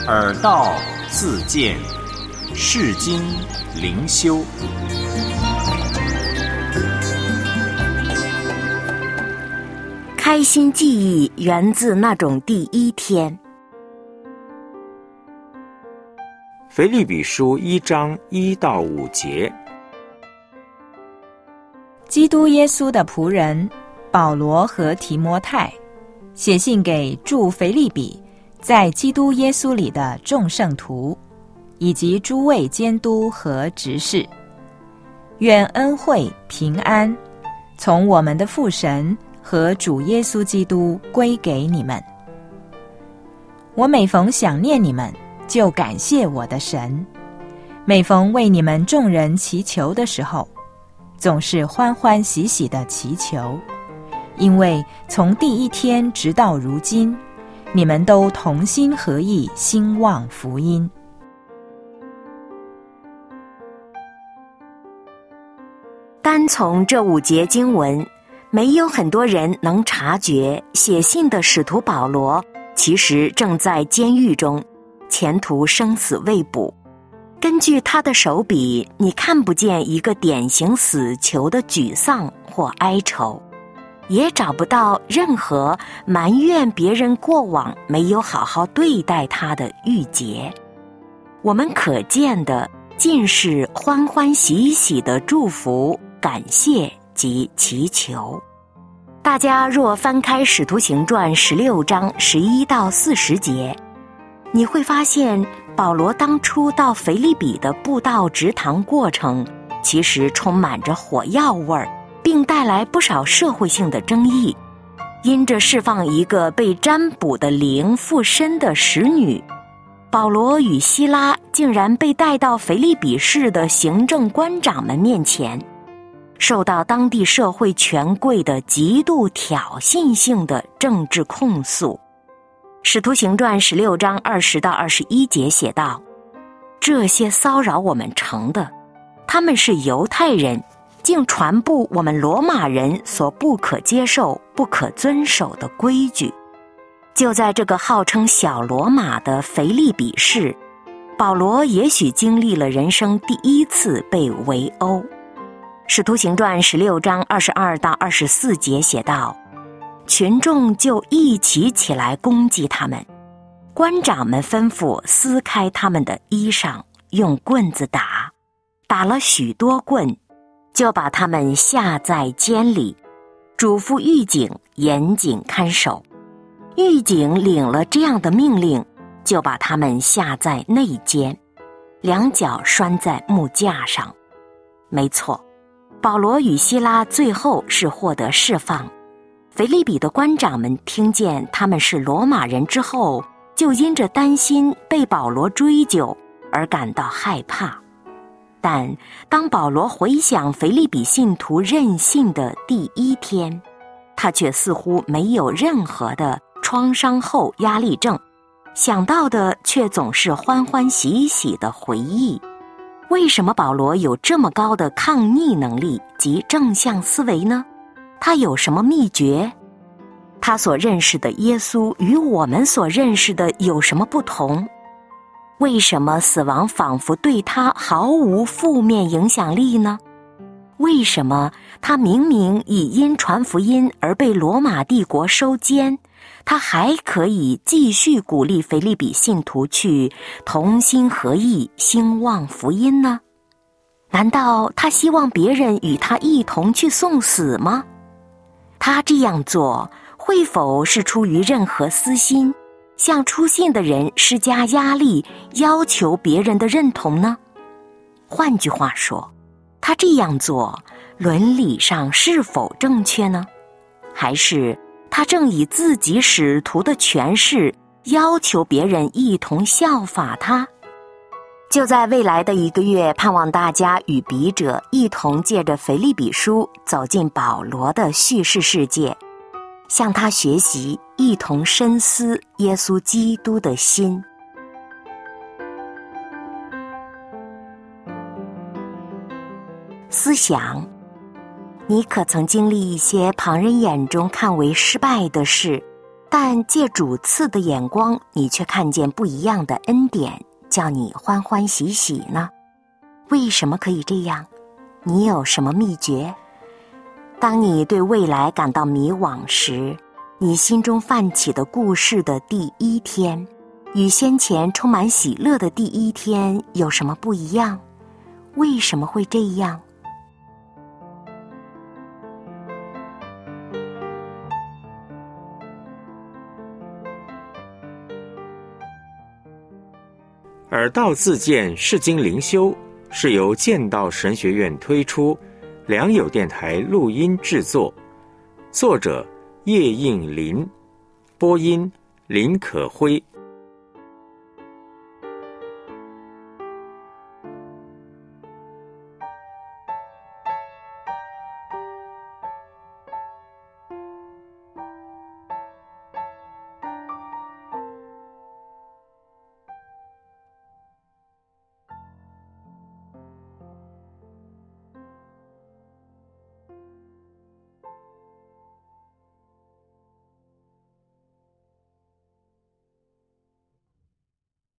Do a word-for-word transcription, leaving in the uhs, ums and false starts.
耳道自见，世经灵修。 开心记忆源自那种第一天。 腓立比书一章一到五节。 基督耶稣的仆人保罗和提摩太，写信给住腓立比在基督耶稣里的众圣徒，以及诸位监督和执事，愿恩惠平安从我们的父神和主耶稣基督归给你们。我每逢想念你们，就感谢我的神，每逢为你们众人祈求的时候，总是欢欢喜喜的祈求，因为从第一天直到如今，你们都同心合意兴旺福音。 单从这五节经文，没有很多人能察觉写信的使徒保罗其实正在监狱中，前途生死未卜。根据他的手笔，你看不见一个典型死囚的沮丧或哀愁，也找不到任何埋怨别人过往没有好好对待他的郁结。我们可见的尽是欢欢喜喜的祝福、感谢及祈求。大家若翻开《使徒行传》十六章十一到四十节，你会发现保罗当初到腓立比的布道植堂过程，其实充满着火药味儿，并带来不少社会性的争议。因着释放一个被占卜的灵附身的使女，保罗与希拉竟然被带到腓立比市的行政官长们面前，受到当地社会权贵的极度挑衅性的政治控诉。使徒行传十六章二十到二十一节写道：这些骚扰我们城的，他们是犹太人，竟传布我们罗马人所不可接受、不可遵守的规矩。就在这个号称小罗马的腓立比市，保罗也许经历了人生第一次被围殴。使徒行传十六章二十二到二十四节写道：群众就一起起来攻击他们，官长们吩咐撕开他们的衣裳，用棍子打，打了许多棍，就把他们下在监里，嘱咐狱警严谨看守。狱警领了这样的命令，就把他们下在内监，两脚拴在木架上。没错，保罗与希拉最后是获得释放。腓立比的官长们听见他们是罗马人之后，就因着担心被保罗追究而感到害怕。但当保罗回想腓立比信徒任性的第一天，他却似乎没有任何的创伤后压力症，想到的却总是欢欢喜喜的回忆。为什么保罗有这么高的抗逆能力及正向思维呢？他有什么秘诀？他所认识的耶稣与我们所认识的有什么不同？为什么死亡仿佛对他毫无负面影响力呢？为什么他明明已因传福音而被罗马帝国收监，他还可以继续鼓励腓立比信徒去同心合意兴旺福音呢？难道他希望别人与他一同去送死吗？他这样做会否是出于任何私心，向出信的人施加压力，要求别人的认同呢？换句话说，他这样做伦理上是否正确呢？还是他正以自己使徒的权势要求别人一同效法他？就在未来的一个月，盼望大家与笔者一同借着腓立比书走进保罗的叙事世界，向他学习，一同深思耶稣基督的心。思想，你可曾经历一些旁人眼中看为失败的事， 但借主赐的眼光，你却看见不一样的恩典，叫你欢欢喜喜呢？为什么可以这样？你有什么秘诀？当你对未来感到迷惘时，你心中泛起的故事的第一天，与先前充满喜乐的第一天有什么不一样？为什么会这样？ 耳道自荐释经灵修是由剑道神学院推出，良友电台录音制作，作者叶应麟，播音林可辉。